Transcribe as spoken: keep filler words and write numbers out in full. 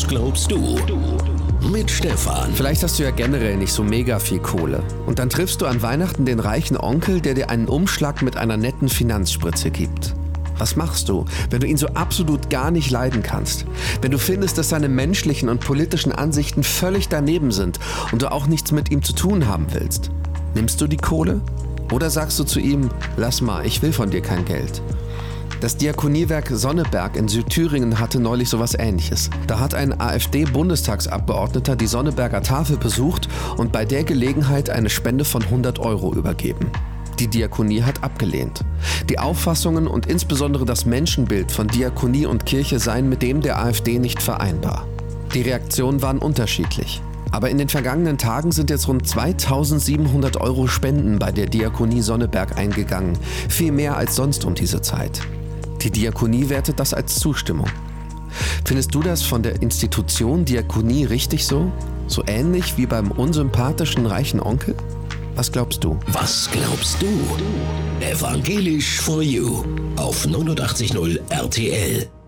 glaubst du? Mit Stefan. Vielleicht hast du ja generell nicht so mega viel Kohle. Und dann triffst du an Weihnachten den reichen Onkel, der dir einen Umschlag mit einer netten Finanzspritze gibt. Was machst du, wenn du ihn so absolut gar nicht leiden kannst? Wenn du findest, dass seine menschlichen und politischen Ansichten völlig daneben sind und du auch nichts mit ihm zu tun haben willst? Nimmst du die Kohle? Oder sagst du zu ihm, lass mal, ich will von dir kein Geld? Das Diakoniewerk Sonneberg in Südthüringen hatte neulich sowas Ähnliches. Da hat ein AfD-Bundestagsabgeordneter die Sonneberger Tafel besucht und bei der Gelegenheit eine Spende von hundert Euro übergeben. Die Diakonie hat abgelehnt. Die Auffassungen und insbesondere das Menschenbild von Diakonie und Kirche seien mit dem der AfD nicht vereinbar. Die Reaktionen waren unterschiedlich. Aber in den vergangenen Tagen sind jetzt rund zweitausendsiebenhundert Euro Spenden bei der Diakonie Sonneberg eingegangen. Viel mehr als sonst um diese Zeit. Die Diakonie wertet das als Zustimmung. Findest du das von der Institution Diakonie richtig so? So ähnlich wie beim unsympathischen reichen Onkel? Was glaubst du? Was glaubst du? Evangelisch for You auf neunundachtzig Komma null R T L.